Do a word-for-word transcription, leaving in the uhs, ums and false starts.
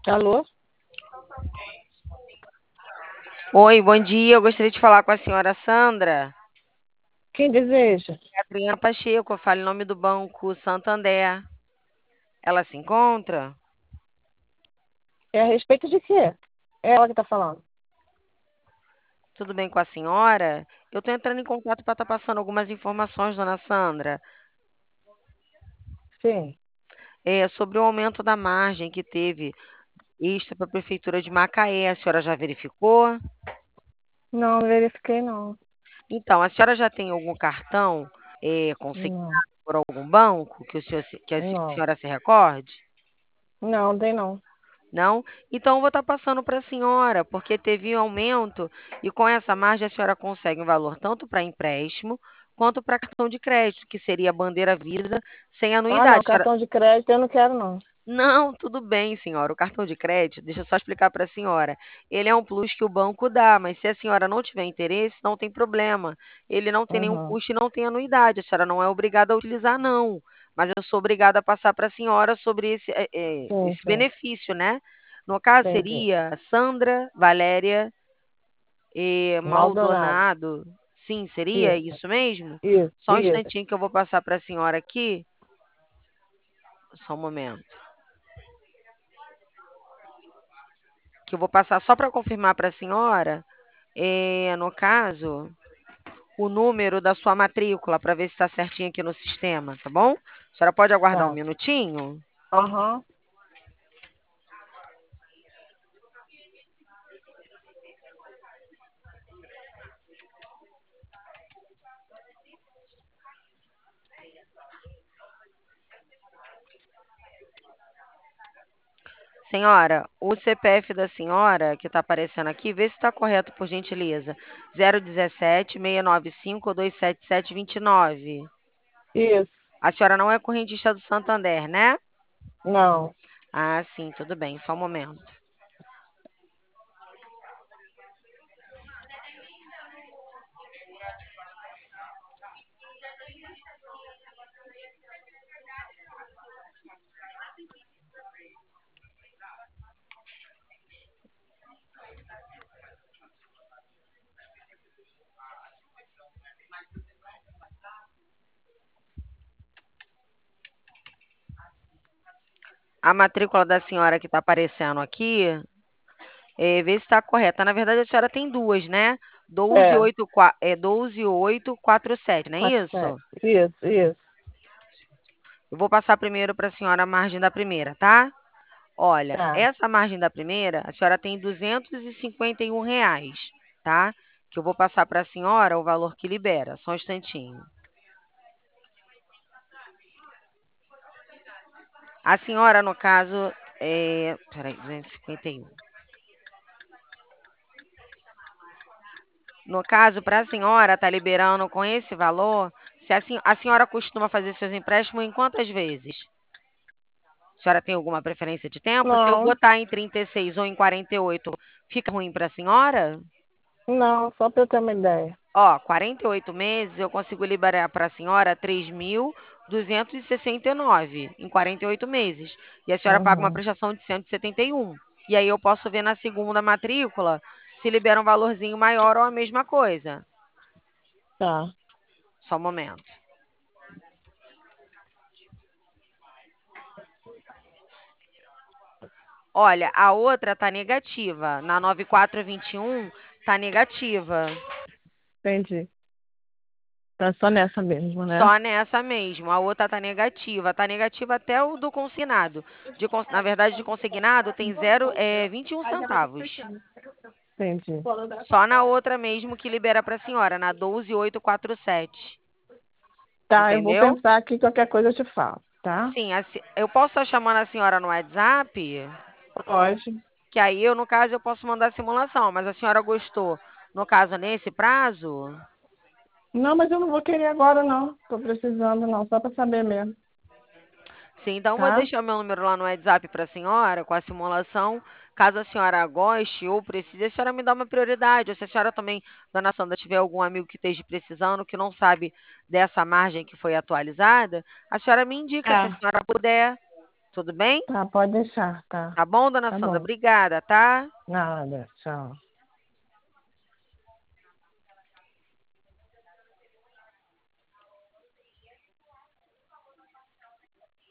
Alô? Oi, bom dia. Eu gostaria de falar com a senhora Sandra. Quem deseja? É a Adriana Pacheco, eu falo em nome do Banco Santander. Ela se encontra? É a respeito de quê? É ela que tá falando. Tudo bem com a senhora? Eu estou entrando em contato para estar passando algumas informações, dona Sandra, Sim. é, sobre o aumento da margem que teve extra para a Prefeitura de Macaé. A senhora já verificou? Não, não verifiquei, não. Então, a senhora já tem algum cartão é, consignado Não, por algum banco que, o senhor se- que a não. senhora se recorde? Não, tem não. Não? Então eu vou estar passando para a senhora, porque teve um aumento e com essa margem a senhora consegue um valor tanto para empréstimo quanto para cartão de crédito, que seria a Bandeira Visa sem Ah, não, anuidade. Senhora... cartão de crédito eu não quero, não. Não, tudo bem, senhora. O cartão de crédito, deixa eu só explicar para a senhora. Ele é um plus que o banco dá, mas se a senhora não tiver interesse, não tem problema. Ele não tem nenhum Uhum. custo e não tem anuidade. A senhora não é obrigada a utilizar, não. Mas eu sou obrigada a passar para a senhora sobre esse, eh, eh, Sim, esse sim. benefício, né? No caso, Entendi. seria Sandra, Valéria e Maldonado. Maldonado. Sim, seria Isso, isso mesmo? isso, Só um isso. instantinho que eu vou passar para a senhora aqui. Só um momento. Que eu vou passar só para confirmar para a senhora, eh, no caso, o número da sua matrícula, para ver se está certinho aqui no sistema, tá bom? A senhora pode aguardar um Tá. minutinho? Aham. Senhora, o C P F da senhora, que está aparecendo aqui, vê se está correto, por gentileza. zero um sete, seis nove cinco, dois sete sete, dois nove. Isso. A senhora não é correntista do Santander, né? Não. Ah, sim, tudo bem, só um momento. A matrícula da senhora que está aparecendo aqui, é, vê se está correta. Na verdade, a senhora tem duas, né? É. doze oito quatro, é doze oito quatro sete, não é Quatro, sete. isso? Isso, isso. Eu vou passar primeiro para a senhora a margem da primeira, tá? Olha, Tá. essa margem da primeira, a senhora tem duzentos e cinquenta e um reais, tá? Que eu vou passar para a senhora o valor que libera. Só um instantinho. A senhora, no caso, é... Peraí, duzentos e cinquenta e um. No caso, para a senhora tá liberando com esse valor, se a, sen- a senhora costuma fazer seus empréstimos em quantas vezes? A senhora tem alguma preferência de tempo? Se eu Não, botar em trinta e seis ou em quarenta e oito, fica ruim para a senhora? não, só para eu ter uma ideia. Ó, quarenta e oito meses eu consigo liberar para a senhora três mil duzentos e sessenta e nove em quarenta e oito meses. E a senhora paga uma Uhum. prestação de cento e setenta e um. E aí eu posso ver na segunda matrícula se libera um valorzinho maior ou a mesma coisa. Tá. Só um momento. Olha, a outra tá negativa. Na nove quatro vinte e um tá negativa. Entendi. Tá só nessa mesmo, né? Só nessa mesmo. A outra tá negativa. Tá negativa até o do consignado. De, cons- na verdade, de consignado tem zero, é, vinte e um centavos. Entendi. Só na outra mesmo que libera para a senhora, na doze oito quatro sete. Tá, eu vou Entendeu? pensar aqui, qualquer coisa eu te falo, tá? Sim, a se- eu posso estar chamando a senhora no WhatsApp, Pode. que aí eu, no caso, eu posso mandar a simulação, mas a senhora gostou, no caso, nesse prazo? Não, mas eu não vou querer agora, não. Tô precisando, não, só para saber mesmo, Sim, então vou tá? deixar meu número lá no WhatsApp para a senhora, com a simulação. Caso a senhora goste ou precise, a senhora me dá uma prioridade. Ou se a senhora também, dona Sandra, tiver algum amigo que esteja precisando, que não sabe dessa margem que foi atualizada, a senhora me indica, se a É, senhora puder. Tudo bem? Tá, pode deixar, tá. Tá bom, dona Tá Sandra? bom. Obrigada, tá? Nada, tchau.